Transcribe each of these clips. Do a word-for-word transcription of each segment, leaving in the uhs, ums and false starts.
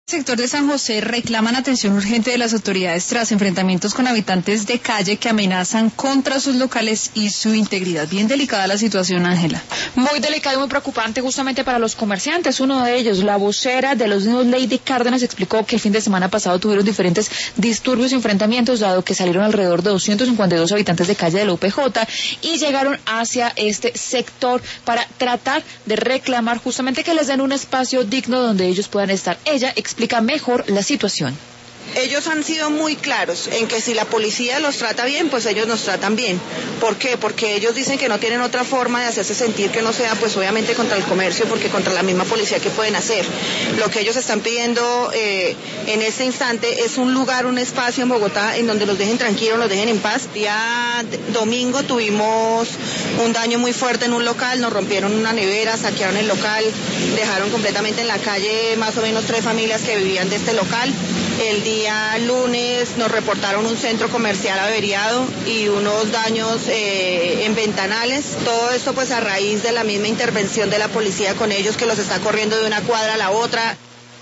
Sector de San José reclaman atención urgente de las autoridades tras enfrentamientos con habitantes de calle que amenazan contra sus locales y su integridad. Bien delicada la situación, Ángela. Muy delicada y muy preocupante justamente para los comerciantes. Uno de ellos, la vocera de los niños Lady Cárdenas, explicó que el fin de semana pasado tuvieron diferentes disturbios y enfrentamientos, dado que salieron alrededor de doscientos cincuenta y dos habitantes de calle de la U P J y llegaron hacia este sector para tratar de reclamar justamente que les den un espacio digno donde ellos puedan estar. Ella explica explica mejor la situación. Ellos han sido muy claros en que si la policía los trata bien, pues ellos nos tratan bien. ¿Por qué? Porque ellos dicen que no tienen otra forma de hacerse sentir que no sea, pues obviamente contra el comercio, porque contra la misma policía, ¿qué pueden hacer? Lo que ellos están pidiendo eh, en este instante es un lugar, un espacio en Bogotá en donde los dejen tranquilos, los dejen en paz. Día domingo tuvimos un daño muy fuerte en un local, nos rompieron una nevera, saquearon el local, dejaron completamente en la calle más o menos tres familias que vivían de este local. El día lunes nos reportaron un centro comercial averiado y unos daños eh, en ventanales. Todo esto pues a raíz de la misma intervención de la policía con ellos, que los está corriendo de una cuadra a la otra.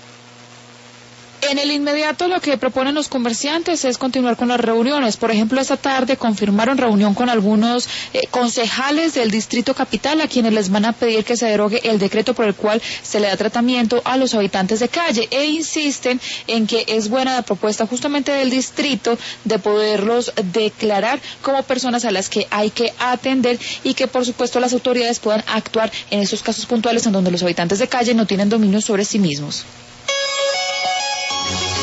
En el inmediato lo que proponen los comerciantes es continuar con las reuniones. Por ejemplo, esta tarde confirmaron reunión con algunos eh, concejales del Distrito Capital, a quienes les van a pedir que se derogue el decreto por el cual se le da tratamiento a los habitantes de calle, e insisten en que es buena la propuesta justamente del distrito de poderlos declarar como personas a las que hay que atender y que por supuesto las autoridades puedan actuar en esos casos puntuales en donde los habitantes de calle no tienen dominio sobre sí mismos.